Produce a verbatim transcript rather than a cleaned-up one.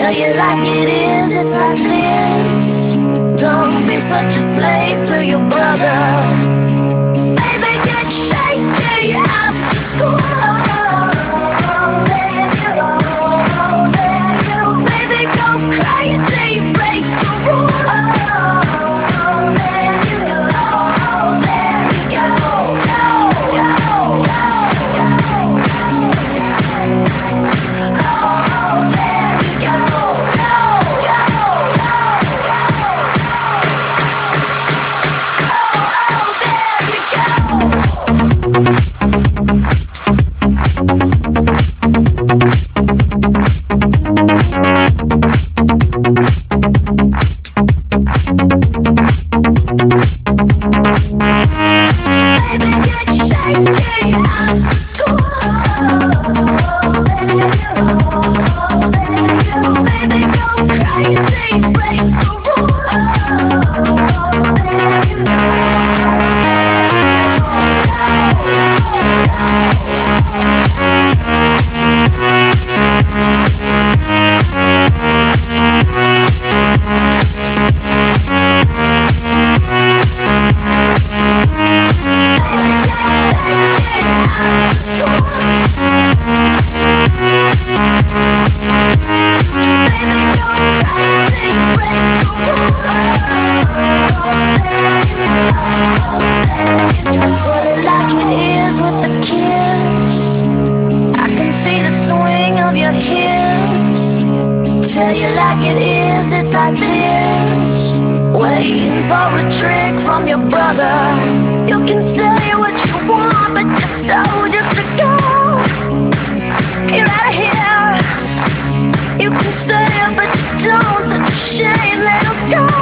Tell you like it is, it's like this. Don't be such a slave to your brother. Baby, get shaky after school. There you go, there you go. Baby, go crazy, break the rules. There you go, there you go, go, go, go, go. Oh, there you go, go, go, go, go. Oh, there you go. Baby, get shaky after school. There you go, there you go. Baby, go crazy, break the rules. There you go. Tell you like it is, it's like this. Waiting for a trick from your brother. You can say what you want, but just told you to go. You're out of here. You can stay, but you don't. Such a shame, let him go.